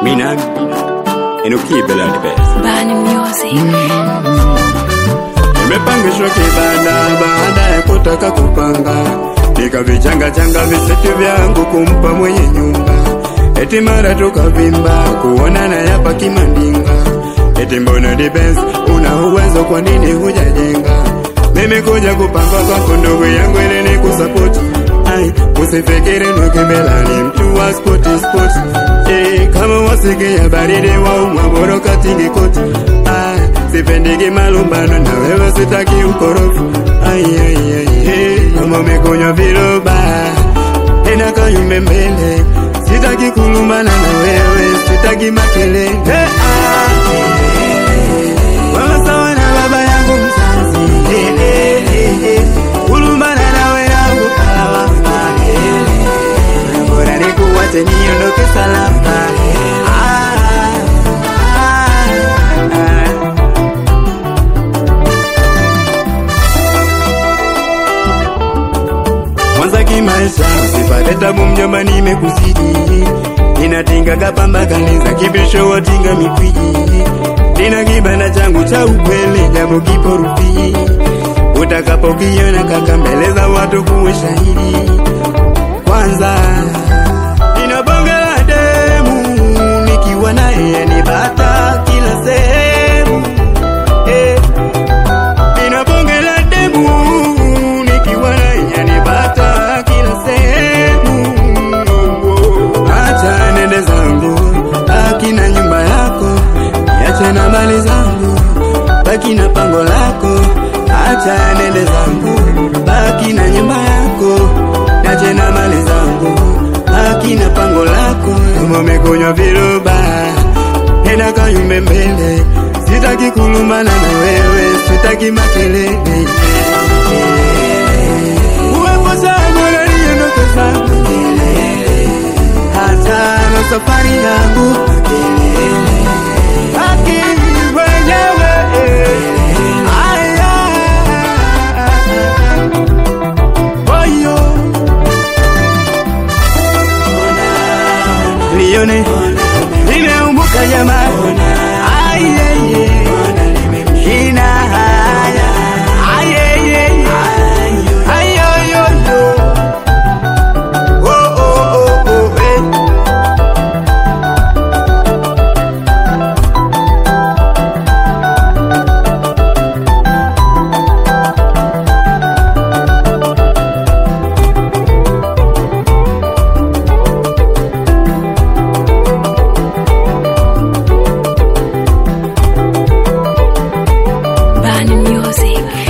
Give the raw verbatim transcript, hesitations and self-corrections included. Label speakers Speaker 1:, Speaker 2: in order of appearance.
Speaker 1: Minami Enukibela the best
Speaker 2: Bani music
Speaker 1: Nimepangishwa kibanda baada ya kutaka kupanga, nikavichanga changa visetu vyangu kumpa mwenye nyumba. Eti mara tukavimba kuonana yapa kimandinga. Eti mbona depends una uwezo kwa nini hujajenga? Mimi kuja kupanga kwako ndugu yangu ili nikusupport. Ai usifikiri Nukibela ni mtu wa sport sport. Eh kama wasikia baridi wa umaboro katingi koti. Ai sipendiki malumbano na wewe sitaki ukorofu. Ai ai ai hey. Kama umekunywa viroba tena kayumbe mbele, sitaki kulumbana na wewe, sitaki makelele. Hey, ah, hey, wewe sawa na baba yangu mzazi. Hey, hey, hey, hey. Kulumbana na wewe yangu kawa. Hey, hey. Bora nikuache niondoke salama. Ah, ah, ah. Mwanza kimaisha usipate tabu mjomba nimekuzidi. Ninatinga kapamba kanisa kibisho watinga mikwiji. Nina kibanda changu cha ukweli jambo kipo rufi. Utakapokiona kaka mbele za watu kuwe shahidi. Kwanza nina bonge la demu, nikiwa naye nipata kila sehemu. Eh, nina bonge la demu, nikiwa naye nipata kila sehemu. Acha nende zangu, baki na nyumba yako. Niache na mali zangu, baki na pango lako. Acha nende zangu, baki na nyumba yako. Niache na mali zangu, baki na pango lako. Kama umekunywa viroba tena kayumbe mbele, sitaki kulumbana na wewe, sitaki makelele. Uwepo zangu na niondoke zangu, hata na safari yangu baki mwenyewe. Aya Boyo Lione nimeumbuka jamaa. Ayeye Ina haya Ayeye Ayoyoyo Oh oh oh oh eh.
Speaker 2: Bani music